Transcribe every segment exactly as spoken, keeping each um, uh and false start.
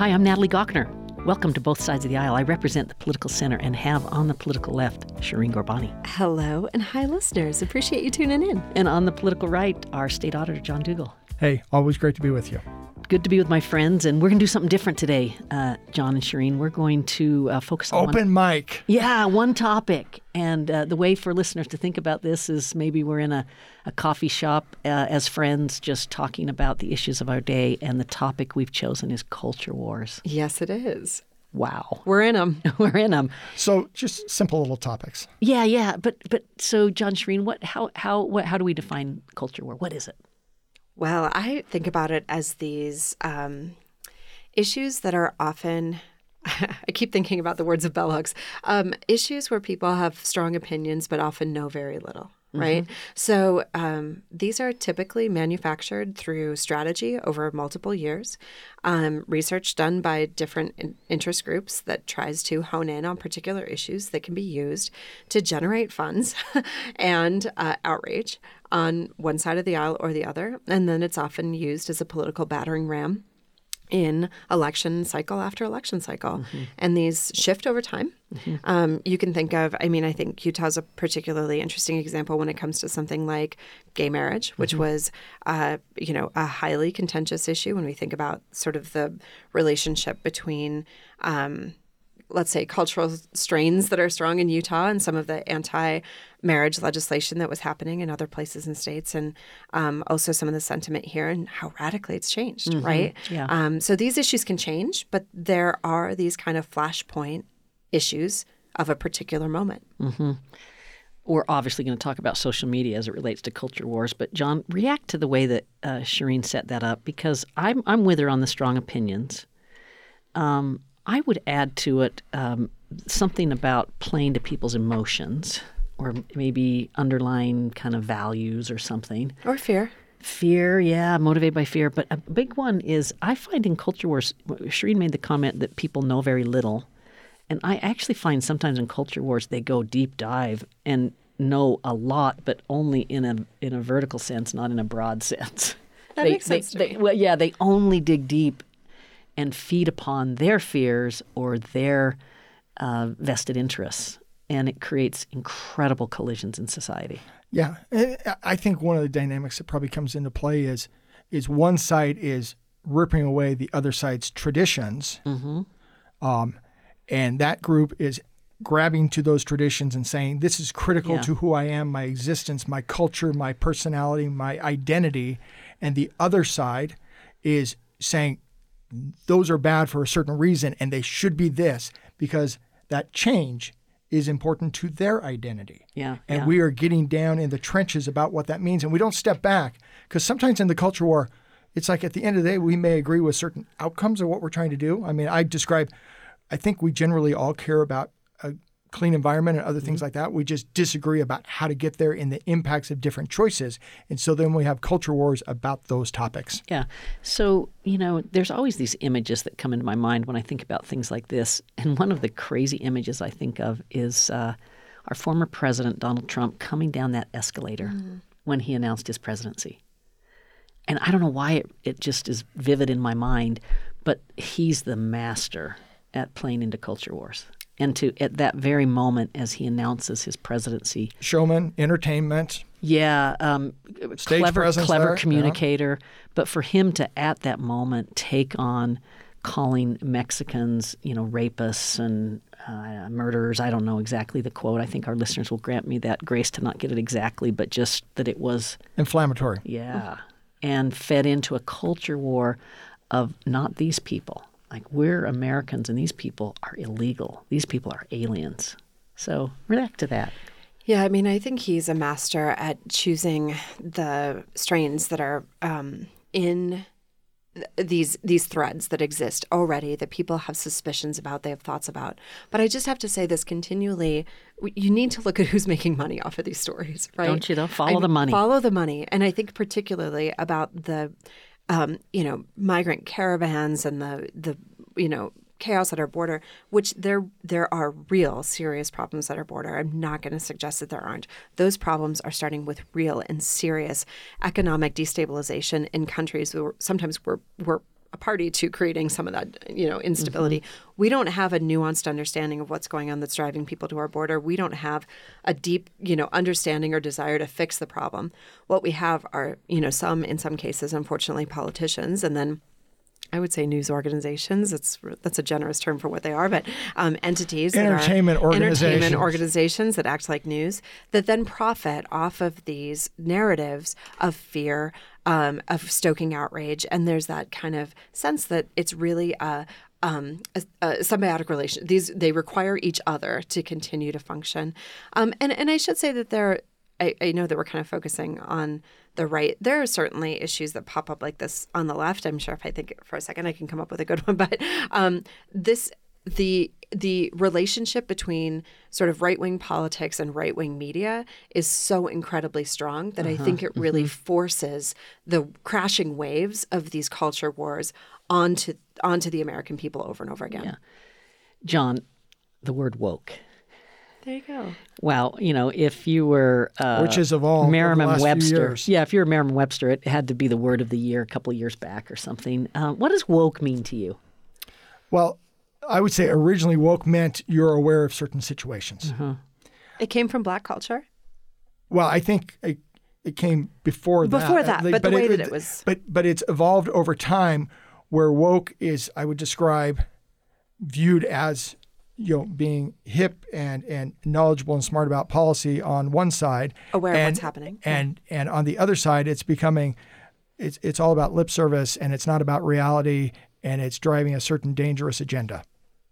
Hi, I'm Natalie Gochner. Welcome to Both Sides of the Aisle. I represent the political center and have on the political left, Shireen Ghorbani. Hello, and hi, listeners. Appreciate you tuning in. And on the political right, our state auditor, John Dougal. Hey, always great to be with you. Good to be with my friends, and we're going to do something different today, uh, John and Shireen. We're going to uh, focus on Open one, mic. Yeah, one topic. And uh, the way for listeners to think about this is maybe we're in a, a coffee shop uh, as friends just talking about the issues of our day, and the topic we've chosen is culture wars. Yes, it is. Wow. We're in them. We're in them. So just simple little topics. Yeah, yeah. But but so, John, Shireen, what, how, how, what, how do we define culture war? What is it? Well, I think about it as these um, issues that are often, I keep thinking about the words of bell hooks, um, issues where people have strong opinions but often know very little, right? Mm-hmm. So um, these are typically manufactured through strategy over multiple years, um, research done by different in- interest groups that tries to hone in on particular issues that can be used to generate funds and uh, outrage on one side of the aisle or the other. And then it's often used as a political battering ram in election cycle after election cycle. Mm-hmm. And these shift over time. Mm-hmm. Um, you can think of, I mean, I think Utah's a particularly interesting example when it comes to something like gay marriage, which mm-hmm. was, uh, you know, a highly contentious issue when we think about sort of the relationship between um, let's say, cultural strains that are strong in Utah and some of the anti-marriage legislation that was happening in other places and states, and um, also some of the sentiment here and how radically it's changed, mm-hmm. right? Yeah. Um, so these issues can change, but there are these kind of flashpoint issues of a particular moment. Mm-hmm. We're obviously going to talk about social media as it relates to culture wars, but John, react to the way that uh, Shireen set that up, because I'm I'm with her on the strong opinions. Um, I would add to it um, something about playing to people's emotions, or maybe underlying kind of values or something. Or fear. Fear, yeah, motivated by fear. But a big one is I find in culture wars, Shireen made the comment that people know very little. And I actually find sometimes in culture wars they go deep dive and know a lot, but only in a in a vertical sense, not in a broad sense. That they, makes sense they, to they, me. Well, yeah, they only dig deep and feed upon their fears or their uh, vested interests. And it creates incredible collisions in society. Yeah. I think one of the dynamics that probably comes into play is is one side is ripping away the other side's traditions. Mm-hmm. Um, and that group is grabbing to those traditions and saying, this is critical yeah. to who I am, my existence, my culture, my personality, my identity. And the other side is saying, those are bad for a certain reason, and they should be this, because that change is important to their identity. Yeah, and yeah. we are getting down in the trenches about what that means, and we don't step back, because sometimes in the culture war, it's like at the end of the day, we may agree with certain outcomes of what we're trying to do. I mean, I describe, I think we generally all care about a clean environment and other things mm-hmm. like that. We just disagree about how to get there and the impacts of different choices. And so then we have culture wars about those topics. Yeah. So, you know, there's always these images that come into my mind when I think about things like this. And one of the crazy images I think of is uh, our former president, Donald Trump, coming down that escalator mm-hmm. when he announced his presidency. And I don't know why it, it just is vivid in my mind, but he's the master at playing into culture wars. And to at that very moment as he announces his presidency. Showman, entertainment. Yeah. Um, Stage clever, presence clever there, communicator. Yeah. But for him to, at that moment, take on calling Mexicans, you know, rapists and uh, murderers. I don't know exactly the quote. I think our listeners will grant me that grace to not get it exactly, but just that it was inflammatory. Yeah. And fed into a culture war of not these people. Like, we're Americans and these people are illegal. These people are aliens. So react to that. Yeah, I mean, I think he's a master at choosing the strains that are um, in th- these these threads that exist already, that people have suspicions about, they have thoughts about. But I just have to say this continually, you need to look at who's making money off of these stories, right? Don't you, though? Follow I, the money. Follow the money. And I think particularly about the Um, you know, migrant caravans and the, the you know, chaos at our border, which there there are real serious problems at our border. I'm not going to suggest that there aren't. Those problems are starting with real and serious economic destabilization in countries where sometimes we're, we're a party to creating some of that, you know, instability. Mm-hmm. We don't have a nuanced understanding of what's going on that's driving people to our border. We don't have a deep, you know, understanding or desire to fix the problem. What we have are, you know, some, in some cases, unfortunately, politicians, and then I would say news organizations. It's that's a generous term for what they are, but um, entities, entertainment that are organizations, entertainment organizations that act like news that then profit off of these narratives of fear, um, of stoking outrage, and there's that kind of sense that it's really a Um, a, a symbiotic relation. These they require each other to continue to function, um, and and I should say that there. I, I know that we're kind of focusing on the right. There are certainly issues that pop up like this on the left. I'm sure if I think for a second, I can come up with a good one. But um, this the the relationship between sort of right wing politics and right wing media is so incredibly strong that uh-huh. I think it really mm-hmm. forces the crashing waves of these culture wars onto onto the American people over and over again. Yeah. John, the word woke. There you go. Wow, you know, if you were uh, which has evolved Merriam-Webster, yeah, if you're Merriam-Webster, it had to be the word of the year a couple of years back or something. Uh, what does woke mean to you? Well, I would say originally woke meant you're aware of certain situations. Mm-hmm. It came from Black culture. Well, I think it, it came before that. Before that, like, but, but the way it, that it was. But but it's evolved over time, where woke is, I would describe, viewed as, you know, being hip and, and knowledgeable and smart about policy on one side, aware and, of what's happening, and and on the other side, it's becoming, it's it's all about lip service, and it's not about reality, and it's driving a certain dangerous agenda.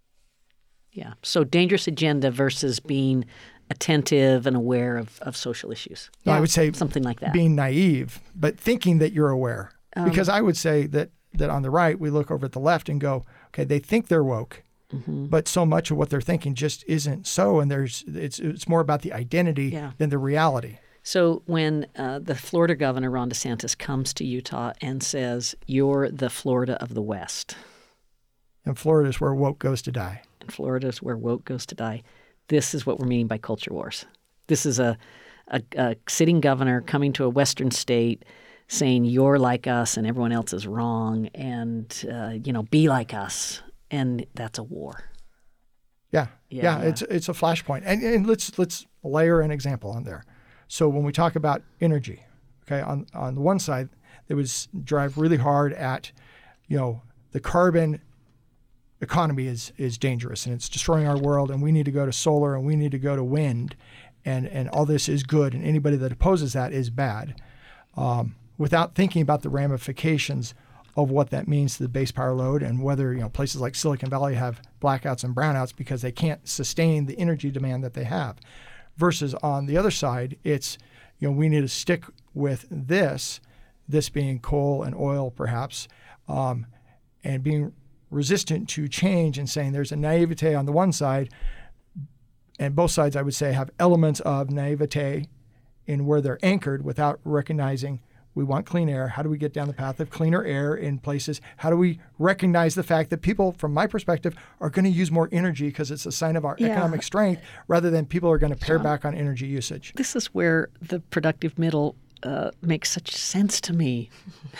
Yeah. So dangerous agenda versus being attentive and aware of, of social issues. No, yeah. I would say something like that. Being naive, but thinking that you're aware. Um, because I would say that that on the right, we look over at the left and go, okay, they think they're woke. Mm-hmm. But so much of what they're thinking just isn't so, and there's it's it's more about the identity yeah. than the reality. So when uh, the Florida governor, Ron DeSantis, comes to Utah and says, you're the Florida of the West. And Florida is where woke goes to die. And Florida is where woke goes to die. This is what we're meaning by culture wars. This is a, a, a sitting governor coming to a Western state saying, you're like us and everyone else is wrong, and, uh, you know, be like us. And that's a war. Yeah, yeah, yeah, it's it's a flashpoint, and and let's let's layer an example on there. So when we talk about energy, okay, on on the one side, there was drive really hard at, you know, the carbon economy is is dangerous and it's destroying our world, and we need to go to solar and we need to go to wind, and and all this is good, and anybody that opposes that is bad, um, without thinking about the ramifications of what that means to the base power load, and whether, you know, places like Silicon Valley have blackouts and brownouts because they can't sustain the energy demand that they have. Versus on the other side, it's, you know, we need to stick with this, this being coal and oil perhaps, um, and being resistant to change, and saying there's a naivete on the one side, and both sides, I would say, have elements of naivete in where they're anchored without recognizing we want clean air. How do we get down the path of cleaner air in places? How do we recognize the fact that people, from my perspective, are going to use more energy because it's a sign of our yeah. economic strength, rather than people are going to pare John, back on energy usage? This is where the productive middle uh, makes such sense to me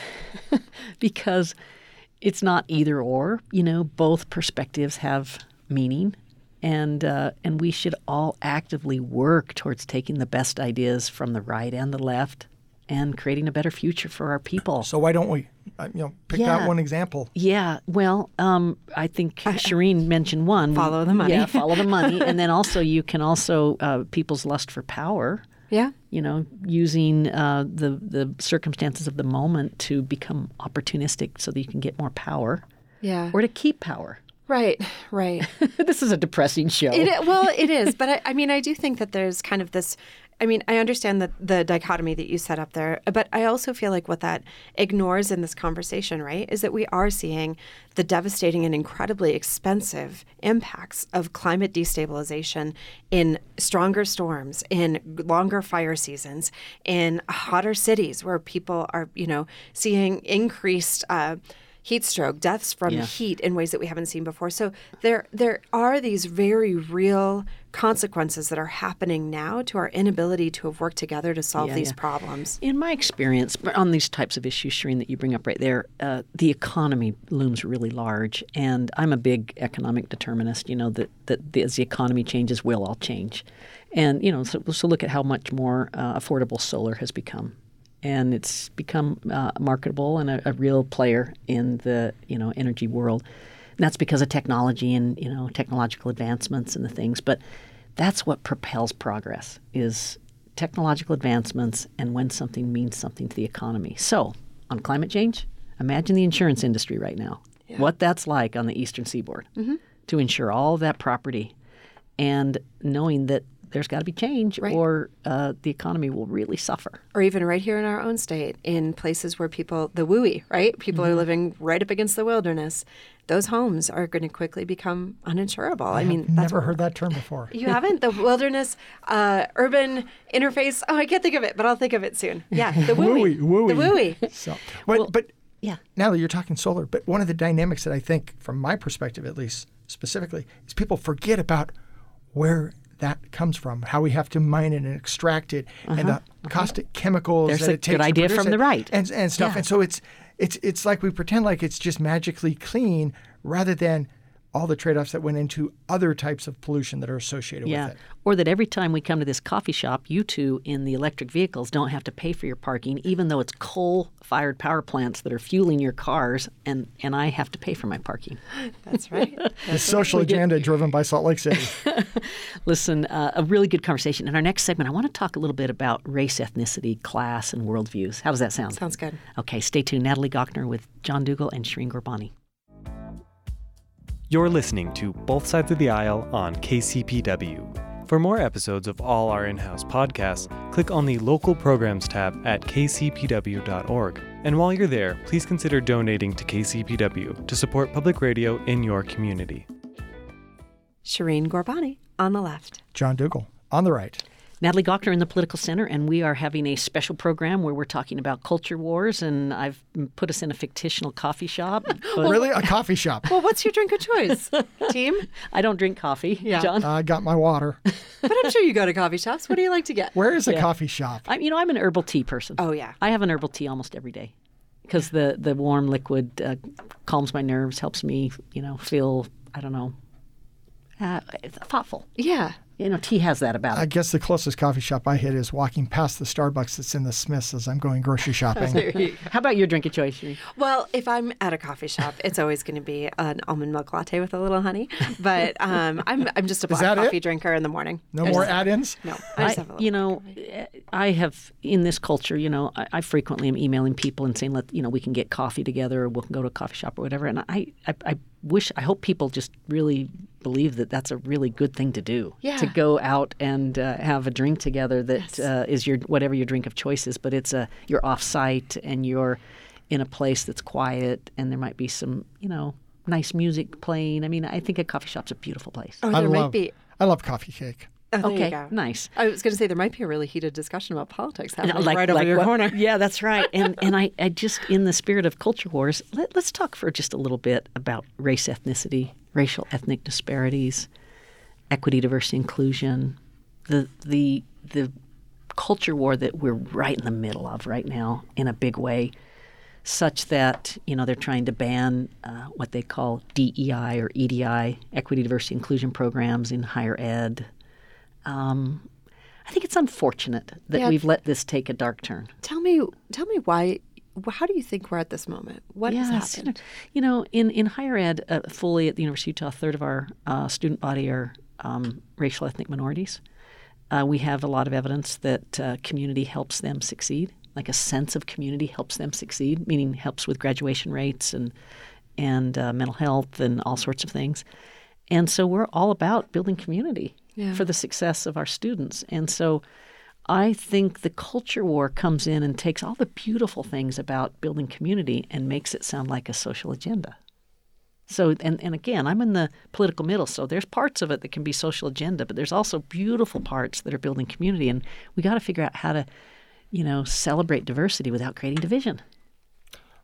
because it's not either or. You know, both perspectives have meaning, and uh, and we should all actively work towards taking the best ideas from the right and the left and creating a better future for our people. So why don't we, uh, you know, pick yeah. out one example? Yeah, well, um, I think Shireen mentioned one. Follow the money. Yeah, follow the money. And then also you can also, uh, people's lust for power. Yeah. You know, using uh, the, the circumstances of the moment to become opportunistic so that you can get more power. Yeah. Or to keep power. Right, right. This is a depressing show. It, well, it is. But I, I mean, I do think that there's kind of this, I mean, I understand the, the dichotomy that you set up there, but I also feel like what that ignores in this conversation, right, is that we are seeing the devastating and incredibly expensive impacts of climate destabilization in stronger storms, in longer fire seasons, in hotter cities where people are, you know, seeing increased uh, heat stroke, deaths from Yeah. heat in ways that we haven't seen before. So there there are these very real consequences that are happening now to our inability to have worked together to solve Yeah, these yeah. problems. In my experience, on these types of issues, Shireen, that you bring up right there, uh, the economy looms really large. And I'm a big economic determinist, you know, that, that the, as the economy changes, we'll all change. And, you know, so, so look at how much more uh, affordable solar has become. And it's become uh, marketable and a, a real player in the, you know, energy world. And that's because of technology and, you know, technological advancements and the things. But that's what propels progress is technological advancements and when something means something to the economy. So on climate change, imagine the insurance industry right now, Yeah. what that's like on the eastern seaboard to insure all of that property and knowing that there's got to be change Right. or uh, the economy will really suffer. Or even right here in our own state, in places where people, the W U I, right? People are living right up against the wilderness. Those homes are going to quickly become uninsurable. I, mean, I've that's never what heard that term before. You haven't? The wilderness uh, urban interface. Oh, I can't think of it, but I'll think of it soon. Yeah, the W U I. Wooey, wooey. The W U I. So, but, Well, but Yeah. Natalie, you're talking solar, but one of the dynamics that I think, from my perspective at least specifically, is people forget about where that comes from, how we have to mine it and extract it, and the caustic chemicals There's that a it takes good to idea produce from it the right. and, and stuff. Yeah. And so it's it's it's like we pretend like it's just magically clean rather than all the trade-offs that went into other types of pollution that are associated Yeah. with it. Or that every time we come to this coffee shop, you two in the electric vehicles don't have to pay for your parking, even though it's coal-fired power plants that are fueling your cars, and, and I have to pay for my parking. That's right. The social agenda driven by Salt Lake City. Listen, uh, a really good conversation. In our next segment, I want to talk a little bit about race, ethnicity, class, and worldviews. How does that sound? Sounds good. Okay, stay tuned. Natalie Gochner with John Dougal and Shireen Gorbani. You're listening to Both Sides of the Aisle on K C P W. For more episodes of all our in-house podcasts, click on the Local Programs tab at k c p w dot org. And while you're there, please consider donating to K C P W to support public radio in your community. Shireen Gorbani on the left. John Dougal on the right. Natalie Gochner in the Political Center, and we are having a special program where we're talking about culture wars, and I've put us in a fictional coffee shop. but Really? A coffee shop. Well, what's your drink of choice, team? I don't drink coffee, Yeah. John. I got my water. But I'm sure you go to coffee shops. What do you like to get? Where is a Yeah. coffee shop? I, you know, I'm an herbal tea person. Oh, yeah. I have an herbal tea almost every day because the, the warm liquid uh, calms my nerves, helps me, you know, feel, I don't know, uh, it's thoughtful. Yeah. You know, tea has that about I it. guess the closest coffee shop I hit is walking past the Starbucks that's in the Smiths as I'm going grocery shopping. How about your drink of choice, Shireen? Well, if I'm at a coffee shop, it's always going to be an almond milk latte with a little honey. But um, I'm I'm just a black that coffee it? drinker in the morning. No I more just- add-ins? No, I just I, have a little. you know, I have in this culture, you know, I, I frequently am emailing people and saying, let you know, we can get coffee together, or we'll go to a coffee shop or whatever. And I, I, I wish, I hope people just really believe that that's a really good thing to do. Yeah. To go out and uh, have a drink together that Yes. uh, is your whatever your drink of choice is, but it's a you're off site and you're in a place that's quiet and there might be some, you know, nice music playing. I mean, I think a coffee shop's a beautiful place. oh, I there might love, be. I love coffee cake. Oh, there okay, you go. nice. I was going to say there might be a really heated discussion about politics happening Like- right over like your what- corner. Yeah, that's right. And and I, I just, in the spirit of culture wars, let, let's talk for just a little bit about race, ethnicity, racial, ethnic disparities, equity, diversity, inclusion, the the the culture war that we're right in the middle of right now in a big way, such that, you know, they're trying to ban uh, what they call D E I or E D I, equity, diversity, inclusion programs in higher ed. Um, I think it's unfortunate that Yeah. we've let this take a dark turn. Tell me, tell me why. How do you think we're at this moment? What has it's- happened? You know, in, in higher ed, uh, fully at the University of Utah, a third of our uh, student body are um, racial ethnic minorities. Uh, we have a lot of evidence that uh, community helps them succeed, like a sense of community helps them succeed, meaning helps with graduation rates and, and uh, mental health and all sorts of things. And so we're all about building community Yeah. for the success of our students. And so I think the culture war comes in and takes all the beautiful things about building community and makes it sound like a social agenda. So, and, and again, I'm in the political middle, so there's parts of it that can be social agenda, but there's also beautiful parts that are building community. And we got to figure out how to, you know, celebrate diversity without creating division.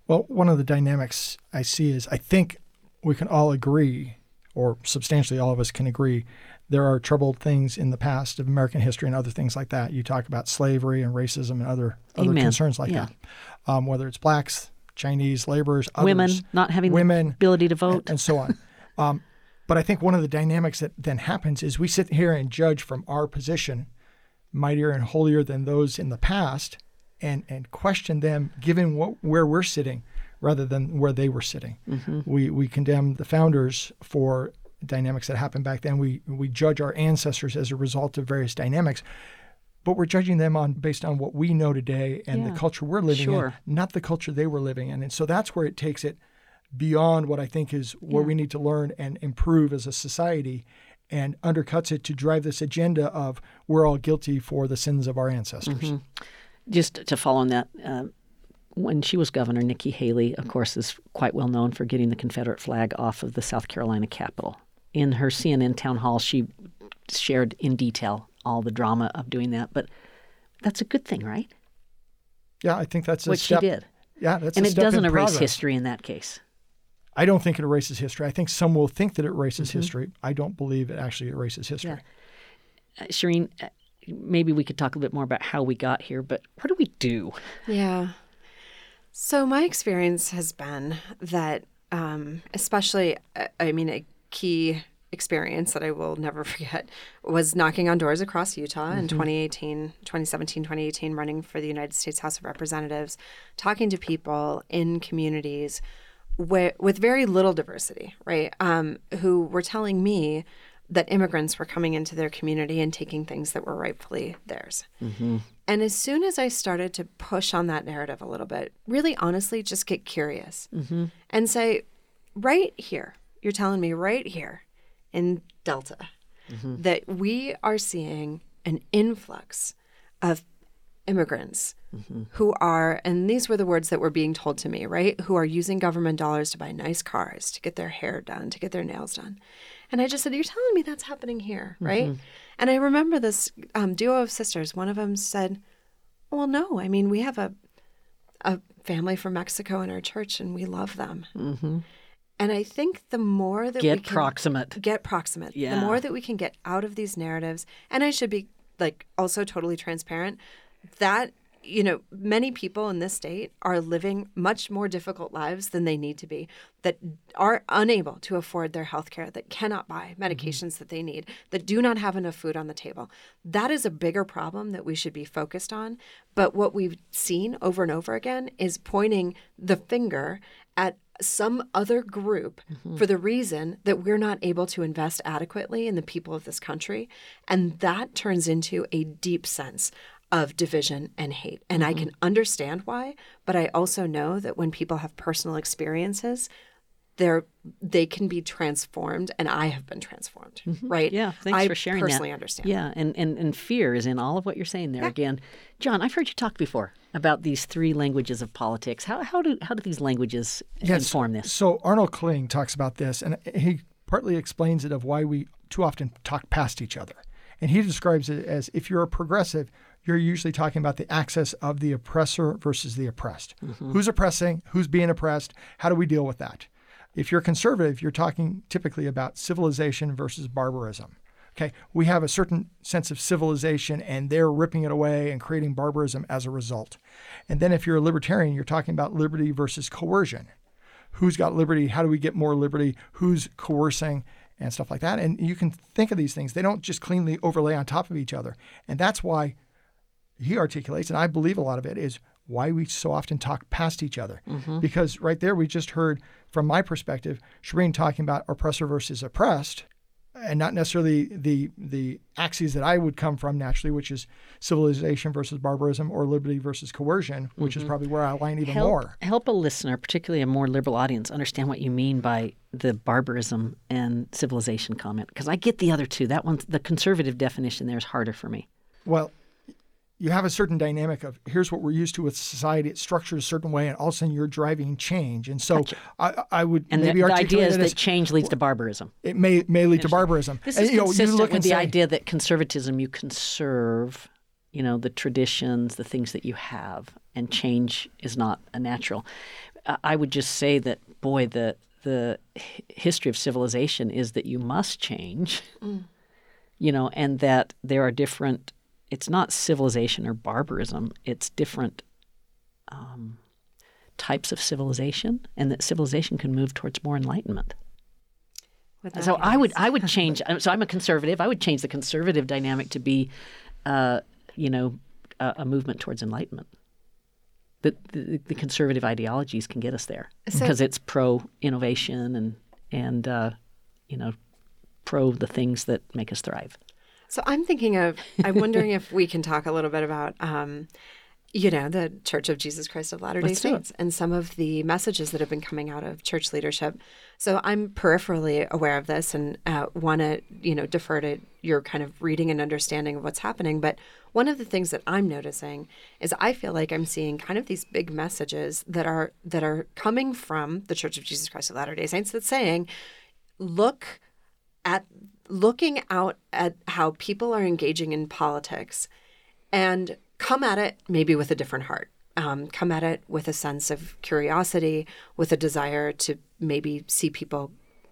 Well, one of the dynamics I see is I think we can all agree, or substantially all of us can agree, there are troubled things in the past of American history and other things like that. You talk about slavery and racism and other, other concerns like yeah. that, um, whether it's blacks, Chinese laborers, others, women not having women, the ability to vote, and, and so on. um, but I think one of the dynamics that then happens is we sit here and judge from our position, mightier and holier than those in the past, and, and question them given what, where we're sitting rather than where they were sitting. Mm-hmm. We we condemn the founders for dynamics that happened back then. We we judge our ancestors as a result of various dynamics, but we're judging them on based on what we know today and yeah. the culture we're living sure. in, not the culture they were living in. And so that's where it takes it beyond what I think is where yeah. we need to learn and improve as a society, and undercuts it to drive this agenda of we're all guilty for the sins of our ancestors. Mm-hmm. Just to follow on that, uh, when she was governor, Nikki Haley, of course, is quite well known for getting the Confederate flag off of the South Carolina Capitol. In her C N N town hall, she shared in detail all the drama of doing that. But that's a good thing, right? Yeah, I think that's a what step. she did. Yeah, that's and a it step doesn't in erase progress. history in that case. I don't think it erases history. I think some will think that it erases Mm-hmm. history. I don't believe it actually erases history. Yeah. Uh, Shireen, uh, maybe we could talk a bit more about how we got here, but what do we do? Yeah. So my experience has been that, um, especially, uh, I mean, a key experience that I will never forget was knocking on doors across Utah mm-hmm. in twenty eighteen, twenty seventeen, twenty eighteen, running for the United States House of Representatives, talking to people in communities where, with very little diversity, right, um, who were telling me that immigrants were coming into their community and taking things that were rightfully theirs. Mm-hmm. And as soon as I started to push on that narrative a little bit, really honestly just get curious mm-hmm. and say, right here, you're telling me right here in Delta mm-hmm. that we are seeing an influx of immigrants mm-hmm. who are, and these were the words that were being told to me, right, who are using government dollars to buy nice cars, to get their hair done, to get their nails done. And I just said, you're telling me that's happening here, right? Mm-hmm. And I remember this um, duo of sisters. One of them said, well, no, I mean, we have a a family from Mexico in our church and we love them. Mm-hmm. And I think the more that get we can proximate. Get proximate. Yeah. The more that we can get out of these narratives, and I should be like also totally transparent, that you know, many people in this state are living much more difficult lives than they need to be, that are unable to afford their health care, that cannot buy medications mm-hmm. that they need, that do not have enough food on the table. That is a bigger problem that we should be focused on. But what we've seen over and over again is pointing the finger at some other group mm-hmm. for the reason that we're not able to invest adequately in the people of this country. And that turns into a deep sense of division and hate. And mm-hmm. I can understand why, but I also know that when people have personal experiences, they're they can be transformed, and I have been transformed, mm-hmm. right? Yeah, thanks I for sharing that. I personally understand. Yeah, and, and, and fear is in all of what you're saying there. Yeah. Again, John, I've heard you talk before about these three languages of politics. How how do how do these languages yes. inform this? So Arnold Kling talks about this, and he partly explains it of why we too often talk past each other. And he describes it as if you're a progressive, you're usually talking about the axis of the oppressor versus the oppressed. Mm-hmm. Who's oppressing? Who's being oppressed? How do we deal with that? If you're conservative, you're talking typically about civilization versus barbarism. Okay, we have a certain sense of civilization, and they're ripping it away and creating barbarism as a result. And then if you're a libertarian, you're talking about liberty versus coercion. Who's got liberty? How do we get more liberty? Who's coercing? And stuff like that. And you can think of these things. They don't just cleanly overlay on top of each other. And that's why he articulates, and I believe a lot of it, is why we so often talk past each other. Mm-hmm. Because right there we just heard, from my perspective, Shireen talking about oppressor versus oppressed, and not necessarily the the axes that I would come from naturally, which is civilization versus barbarism, or liberty versus coercion, which mm-hmm. is probably where I align even help, more. Help a listener, particularly a more liberal audience, understand what you mean by the barbarism and civilization comment, because I get the other two. That one, the conservative definition there is harder for me. Well, you have a certain dynamic of here's what we're used to with society. It's structured a certain way, and all of a sudden you're driving change. And so gotcha. I, I would and maybe the, the articulate idea is it that as, change leads to barbarism. It may may lead to barbarism. This and, is you know, consistent you look with and the say, idea that conservatism, you conserve, you know, the traditions, the things that you have, and change is not a natural. I would just say that, boy, the the history of civilization is that you must change, mm. you know, and that there are different. It's not civilization or barbarism. It's different um, types of civilization, and that civilization can move towards more enlightenment. So I would I would change. So I'm a conservative. I would change the conservative dynamic to be, uh, you know, a, a movement towards enlightenment. The, the, the conservative ideologies can get us there so, because it's pro innovation and and uh, you know, pro the things that make us thrive. So I'm thinking of. I'm wondering if we can talk a little bit about. Um, You know, the Church of Jesus Christ of Latter-day Let's Saints and some of the messages that have been coming out of church leadership. So I'm peripherally aware of this and uh, want to, you know, defer to your kind of reading and understanding of what's happening. But one of the things that I'm noticing is I feel like I'm seeing kind of these big messages that are that are coming from the Church of Jesus Christ of Latter-day Saints that's saying, look at looking out at how people are engaging in politics and come at it maybe with a different heart. Um, come at it with a sense of curiosity, with a desire to maybe see people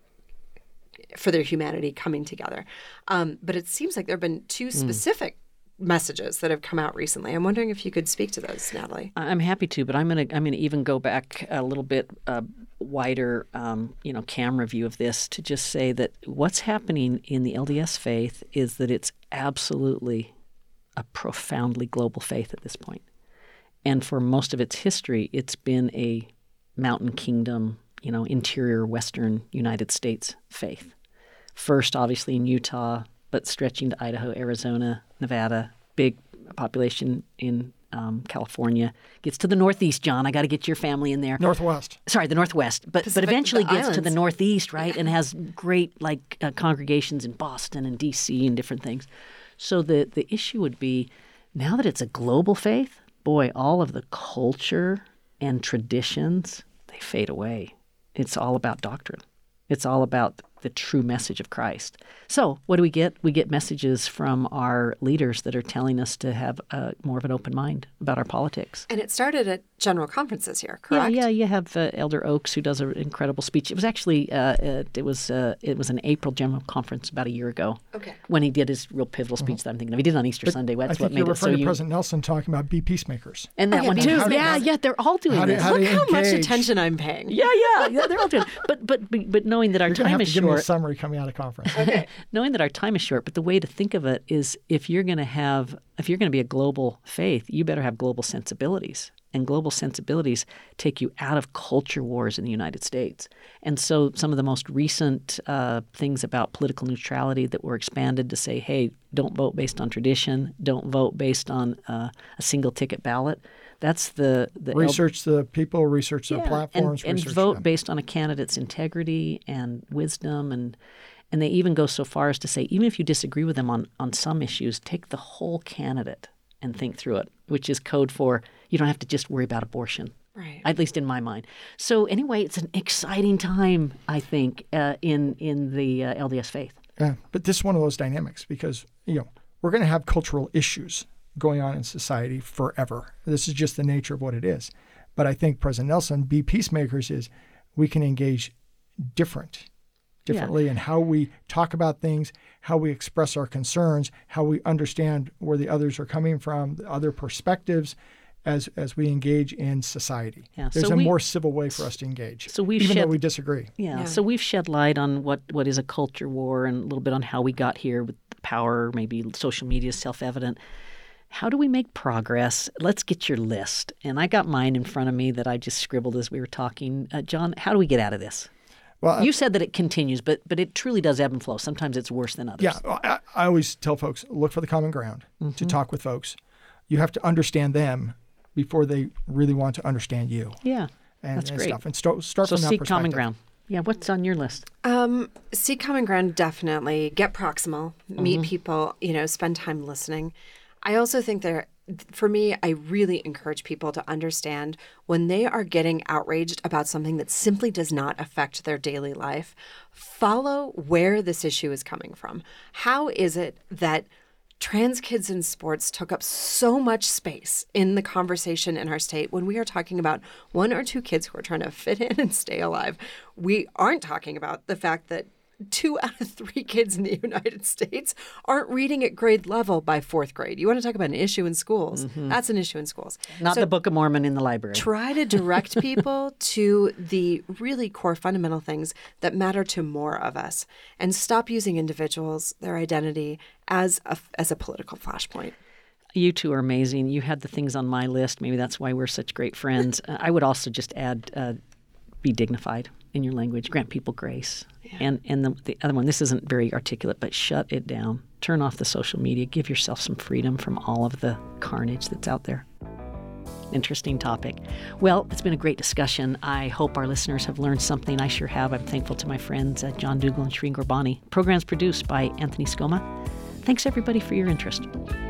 for their humanity coming together. Um, but it seems like there have been two specific mm. messages that have come out recently. I'm wondering if you could speak to those, Natalie. I'm happy to, but I'm going to I'm going to even go back a little bit uh, wider, um, you know, camera view of this to just say that what's happening in the L D S faith is that it's absolutely a profoundly global faith at this point. And for most of its history, it's been a mountain kingdom, you know, interior Western United States faith. First, obviously, in Utah, but stretching to Idaho, Arizona, Nevada, big population in um, California. Gets to the Northeast, John. I got to get your family in there. Northwest. Sorry, the Northwest. But Pacific, but eventually gets islands. to the Northeast, right, and has great, like, uh, congregations in Boston and D C and different things. So the, the issue would be, now that it's a global faith, boy, all of the culture and traditions, they fade away. It's all about doctrine. It's all about the true message of Christ. So what do we get? We get messages from our leaders that are telling us to have a, more of an open mind about our politics. And it started at general conferences here, correct? Yeah, yeah. You have uh, Elder Oaks, who does an incredible speech. It was actually uh, it, it was uh, it was an April general conference about a year ago. Okay. When he did his real pivotal speech mm-hmm. that I'm thinking of. He did it on Easter but Sunday. That's I think what you're made it so referring to you... President Nelson talking about be peacemakers. And that Okay, one but too. how do- Yeah, yeah. They're all doing how do- this. how do Look you how much engage? attention I'm paying. Yeah, yeah, yeah. They're all doing it. But but but, but knowing that our You're going to time have is to give me a short. summary coming out of conference. Okay. Knowing that our time is short, but the way to think of it is if you're going to have, if you're going to be a global faith, you better have global sensibilities. And global sensibilities take you out of culture wars in the United States. And so some of the most recent uh, things about political neutrality that were expanded to say, hey, don't vote based on tradition, don't vote based on uh, a single ticket ballot. That's the, the Research the people, research the yeah, platforms, and, and research vote them. based on a candidate's integrity and wisdom, and and they even go so far as to say, even if you disagree with them on, on some issues, take the whole candidate and think through it, which is code for you don't have to just worry about abortion. Right. At least in my mind. So anyway, it's an exciting time, I think, uh, in in the uh, L D S faith. Yeah, but this is one of those dynamics because, you know, we're going to have cultural issues going on in society forever. This is just the nature of what it is. But I think President Nelson, be peacemakers, is we can engage different, differently yeah. in how we talk about things, how we express our concerns, how we understand where the others are coming from, the other perspectives, as as we engage in society. Yeah, There's so a we, more civil way for us to engage, so we've even shed, though we disagree. Yeah, yeah, so we've shed light on what, what is a culture war and a little bit on how we got here with power, maybe social media is self-evident. How do we make progress? Let's get your list. And I got mine in front of me that I just scribbled as we were talking. Uh, John, how do we get out of this? Well, you said that it continues, but but it truly does ebb and flow. Sometimes it's worse than others. Yeah, I, I always tell folks, look for the common ground mm-hmm. to talk with folks. You have to understand them before they really want to understand you. Yeah, and, that's and great. Stuff. And start, start so from that seek perspective. common ground. Yeah, what's on your list? Um, seek common ground, definitely. Get proximal. Meet Mm-hmm. people, you know, spend time listening. I also think there, for me, I really encourage people to understand when they are getting outraged about something that simply does not affect their daily life, follow where this issue is coming from. How is it that trans kids in sports took up so much space in the conversation in our state. When we are talking about one or two kids who are trying to fit in and stay alive, we aren't talking about the fact that two out of three kids in the United States aren't reading at grade level by fourth grade. You want to talk about an issue in schools? Mm-hmm. That's an issue in schools. Not so the Book of Mormon in the library. Try to direct people to the really core fundamental things that matter to more of us, and stop using individuals, their identity, as a, as a political flashpoint. You two are amazing. You had the things on my list. Maybe that's why we're such great friends. uh, I would also just add, uh, be dignified in your language, grant people grace. Yeah. And and the, the other one, this isn't very articulate, but shut it down. Turn off the social media. Give yourself some freedom from all of the carnage that's out there. Interesting topic. Well, it's been a great discussion. I hope our listeners have learned something. I sure have. I'm thankful to my friends uh, John Dougal and Shreen Gorbani. Program's produced by Anthony Scoma. Thanks, everybody, for your interest.